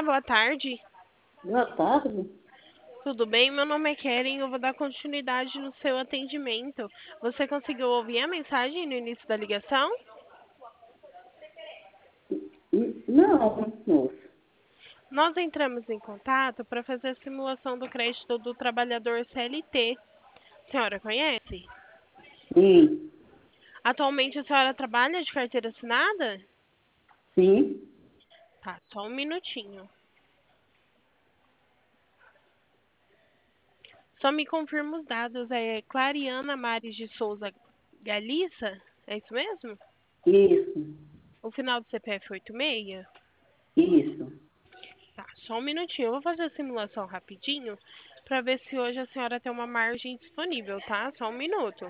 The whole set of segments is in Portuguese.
Olá, boa tarde. Boa tarde. Tudo bem? Meu nome é Keren. Eu vou dar continuidade no seu atendimento. Você conseguiu ouvir a mensagem no início da ligação? Não, moço. Nós entramos em contato para fazer a simulação do crédito do trabalhador CLT. A senhora conhece? Sim, Atualmente a senhora trabalha de carteira assinada? sim, Tá, só um minutinho. Só me confirma os dados. É Clariana Mares de Souza Galissa? É isso mesmo? isso, O final do CPF 86? isso. Tá, só um minutinho. Eu vou fazer a simulação rapidinho para ver se hoje a senhora tem uma margem disponível, tá? Só um minuto.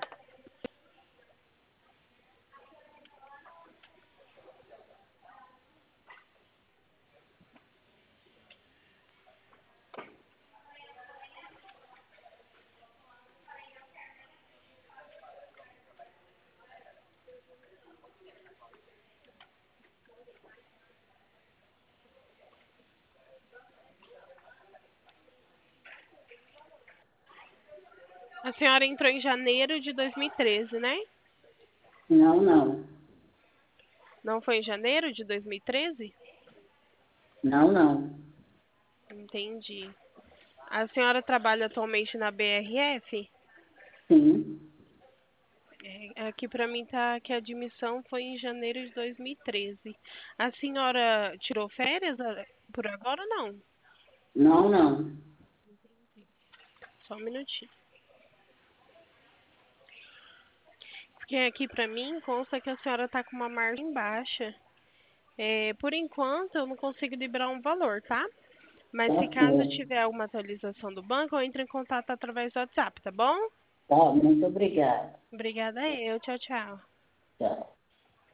A senhora entrou em janeiro de 2013, né? Não, não. Não foi em janeiro de 2013? Não, não. Entendi. A senhora trabalha atualmente na BRF? Sim. Aqui para mim tá que a admissão foi em janeiro de 2013. A senhora tirou férias por agora ou não? Não, não. Só um minutinho. Porque aqui para mim consta que a senhora está com uma margem baixa. Por enquanto, eu não consigo liberar um valor, tá? Mas Tá se caso certo. tiver alguma atualização do banco, eu entro em contato através do WhatsApp, tá bom? Tá, muito obrigada. Obrigada eu. Tchau, tchau. Tchau.